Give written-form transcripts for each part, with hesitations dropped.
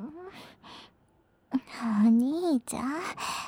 お兄ちゃん。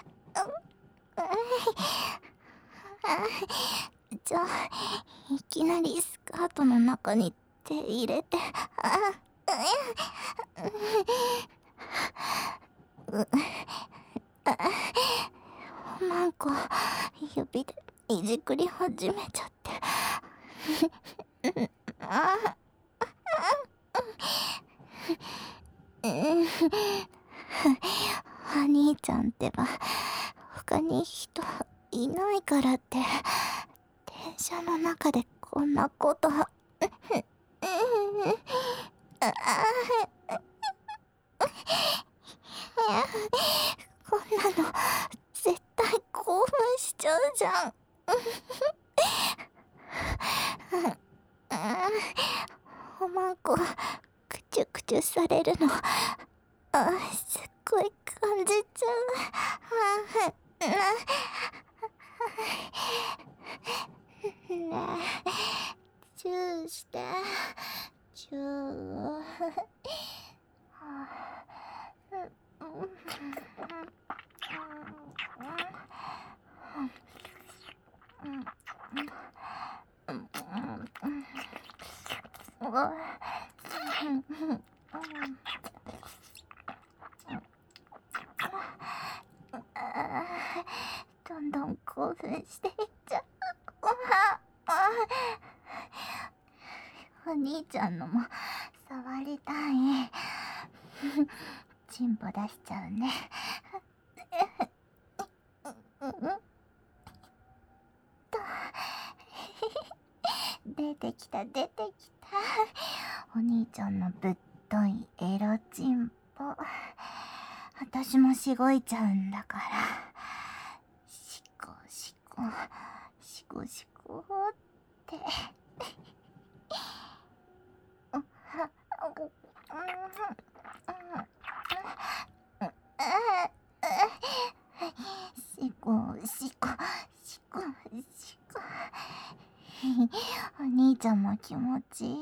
じゃあ、いきなりスカートの中に手入れて。なんか指でいじくり始めちゃって。お兄ちゃんってば他に人いないからって電車の中でこんなこと。こんなの絶対興奮しちゃうじゃん。おまんこくちゅくちゅされるのすっごい感じちゃう。ねえ、チューして。チュー。どんどん興奮していっちゃう。お兄ちゃんのも触りたい。チンポ出しちゃうね。出てきた出てきた。お兄ちゃんのぶっといエロチンポ。私もしごいちゃうんだから。しこしこしこしこって。しこしこしこしこ。お兄ちゃんも気持ちいい。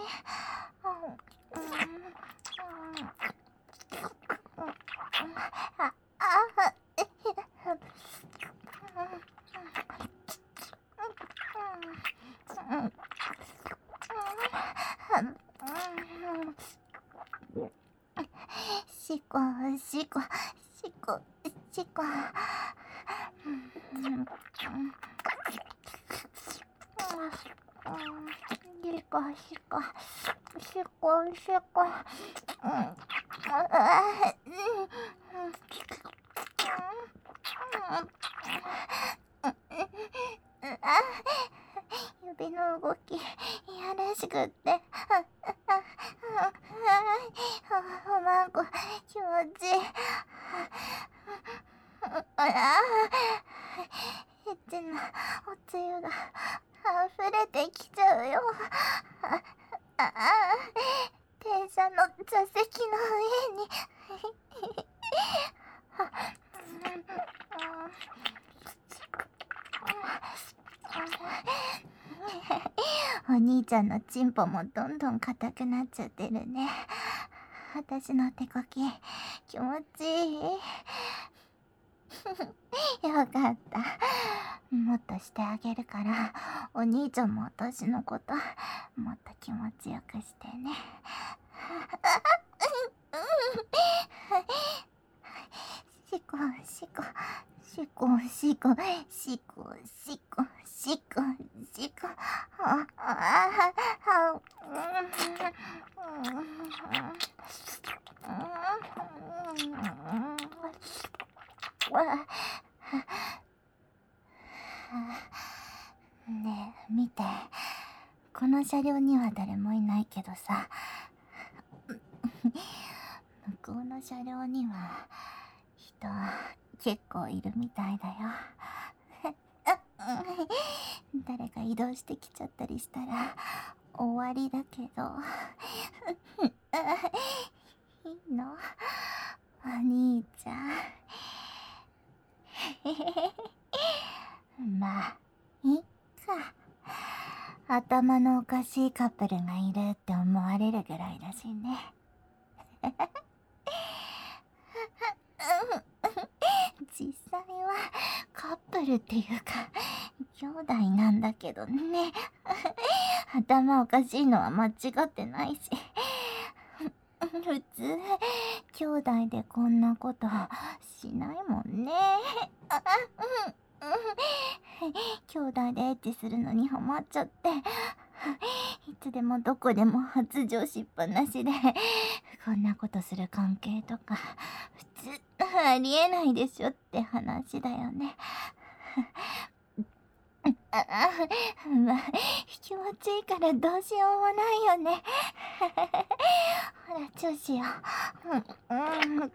しこしこしこしこ。しこしこしこしこ。指の動きいやらしくって。おまんこ気持ちいい。エッチなおつゆが溢れてきちゃうよ。電車の座席の上に。お兄ちゃんのチンポもどんどん硬くなっちゃってるね。私の手こき気持ちいい。よかった。もっとしてあげるからお兄ちゃんも私のこともっと気持ちよくしてね。しこしこしこしこしこしこしこしこ。ねえ見て、この車両には誰もいないけどさ、向こうの車両には人結構いるみたいだよ。誰か移動してきちゃったりしたら終わりだけど。いいの？お兄ちゃん。まあいっか。頭のおかしいカップルがいるって思われるぐらいだしね。 実際はカップルっていうか兄弟なんだけどね。頭おかしいのは間違ってないし、普通兄弟でこんなことしないもんね。兄弟でエッチするのにハマっちゃって、いつでもどこでも発情しっぱなしで、こんなことする関係とか普通ありえないでしょって話だよね。まあ、気持ちいいからどうしようもないよね。ほら、チューしよう。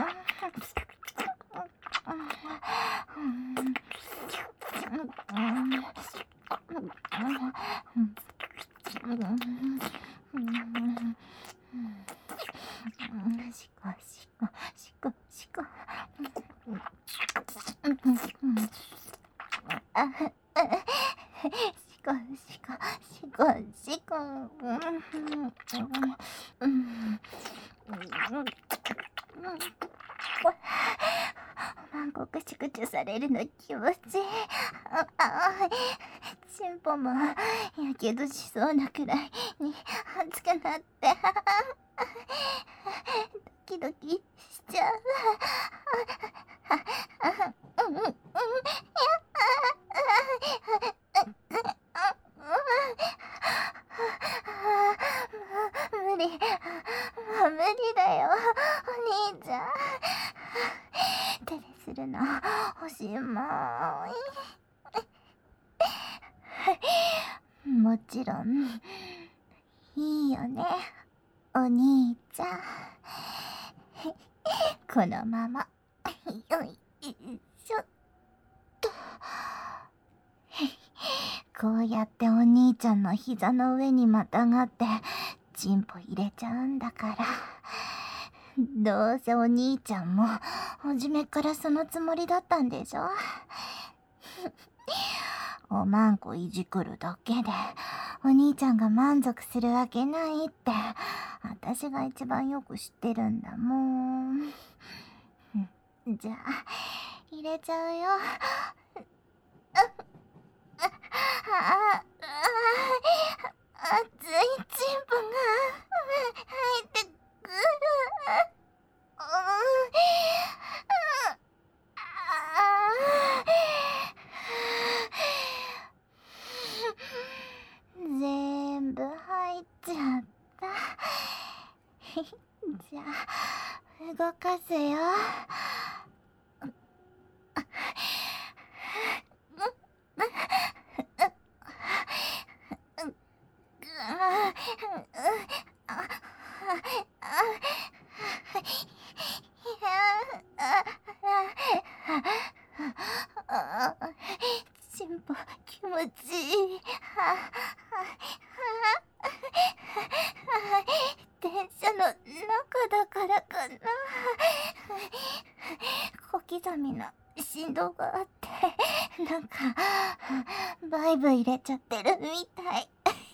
しこしこしこしこ。しこしこしこしこ。おまんこくしゅくしゅされるの気持ちいい。チンポもやけどしそうなくらいに熱くなってドキドキしちゃう。無理、もう無理だよお兄ちゃん。手でするのおしまい。もちろんいいよねお兄ちゃん。このままよいしょっと。こうやってお兄ちゃんの膝の上にまたがってチンポ入れちゃうんだから、どうせお兄ちゃんも初めからそのつもりだったんでしょ。おまんこいじくるだけでお兄ちゃんが満足するわけないって私が一番よく知ってるんだもん。じゃあ入れちゃうよ。熱いチンポが入ってくる。全部入っちゃった。じゃあ動かすよ。チンポ気持ちいい。電車の中だからかな。小刻みな振動があって、なんかバイブ入れちゃってるみたい。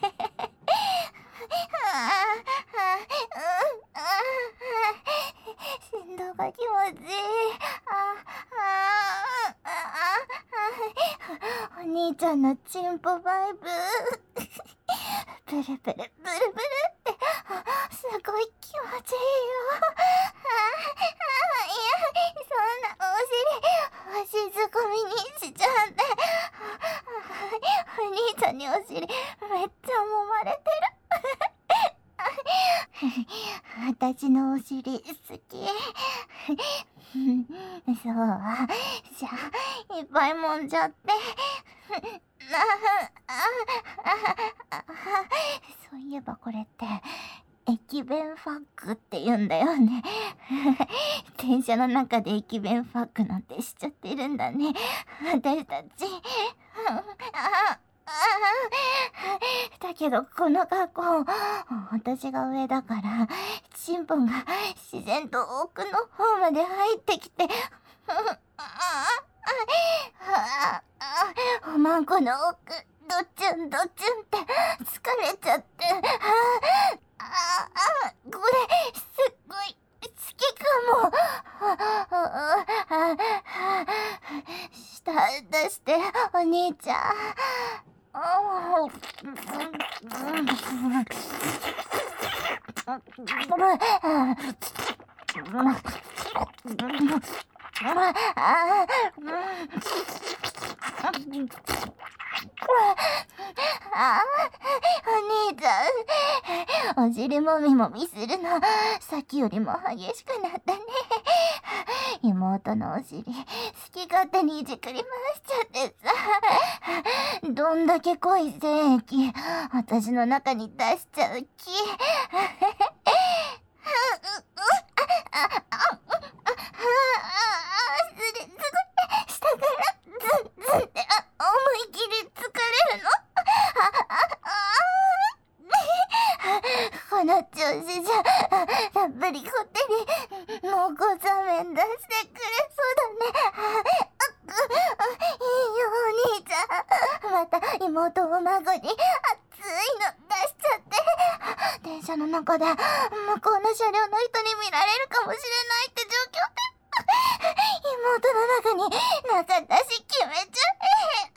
振動が気持ちいい。お兄ちゃんのチンポバイブブルブルブルブルってすごい気持ちいいよ。いや、そんなお尻ずこみにしちゃって。お兄ちゃんにお尻めっちゃ揉まれてる。私のお尻好き。そう、じゃあいっぱい揉んじゃって。そういえばこれって駅弁ファックって言うんだよね。電車の中で駅弁ファックなんてしちゃってるんだね私たち。だけどこの学校私が上だからチンポが自然と奥の方まで入ってきておまんこの奥ドッチュンドッチュンって疲れちゃって、これすっごい好きかも。 あお兄ちゃん、お尻もみもみするのさっきよりも激しくなったね。妹のお尻好き勝手にいじくり回しちゃってさ、どんだけ濃い精液私の中に出しちゃう気。下からズンズンって思い切り疲れるの。この調子じゃたっぷりこってり濃厚さ麺出してくれそうだね。いいよお兄ちゃん、また妹お孫に熱いの出しちゃって。電車の中で向こうの車両の人に見られるかもしれないって状況って妹の中になかったし決めちゃえ。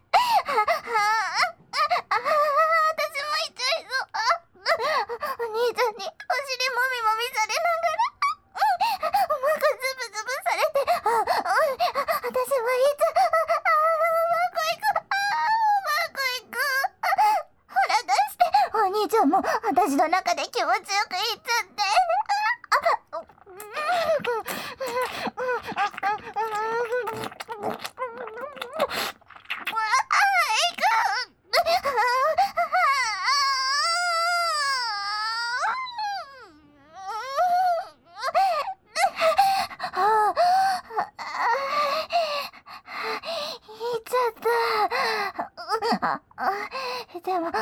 私もいっちゃいそう。お兄ちゃんにお尻もみもみされながら、おまこズブズブされて、私もいっちゃう。うまくいく。うまくいく。ほら出して。お兄ちゃんも私の中で気持ちよくいっちゃって。でも、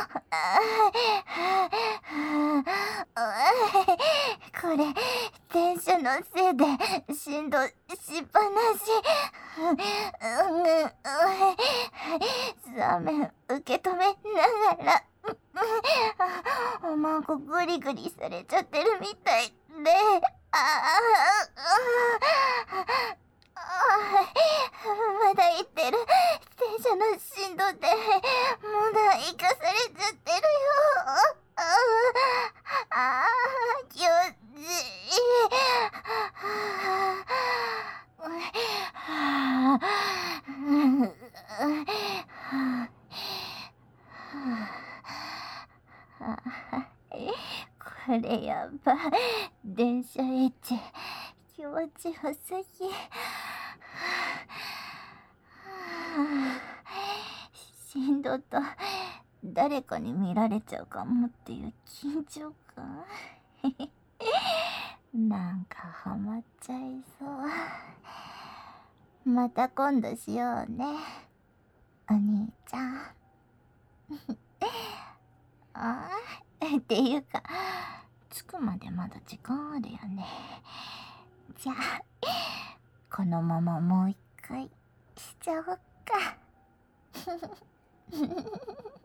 これ、電車のせいで振動しっぱなし。座面受け止めながら、おまんこグリグリされちゃってるみたいで、まだ言ってる。電車の振動でまだ生かされちゃってるよ。気持ちいい。これやば。電車エッチ気持ちよすぎ。振動と誰かに見られちゃうかもっていう緊張感。なんかハマっちゃいそう。また今度しようね、お兄ちゃん。っていうか着くまでまだ時間あるよね。じゃあこのままもう一回しちゃおっか。